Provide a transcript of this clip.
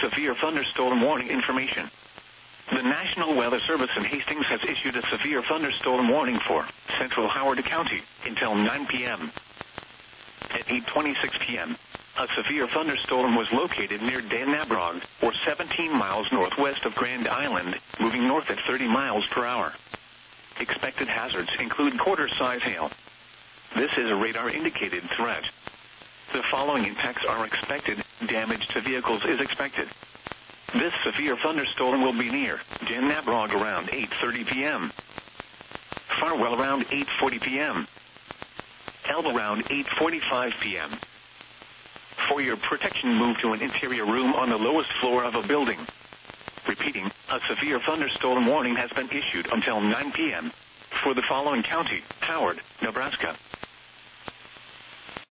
severe thunderstorm warning information. The National Weather Service in Hastings has issued a severe thunderstorm warning for central Howard County until 9 p.m. At 8:26 p.m., a severe thunderstorm was located near Dannebrog, or 17 miles northwest of Grand Island, moving north at 30 miles per hour. Expected hazards include quarter-size hail. This is a radar-indicated threat. The following impacts are expected. Damage to vehicles is expected. This severe thunderstorm will be near Dannebrog around 8:30 p.m. Farwell around 8:40 p.m. Elba around 8:45 p.m. For your protection, move to an interior room on the lowest floor of a building. Repeating, a severe thunderstorm warning has been issued until 9 p.m. for the following county: Howard, Nebraska,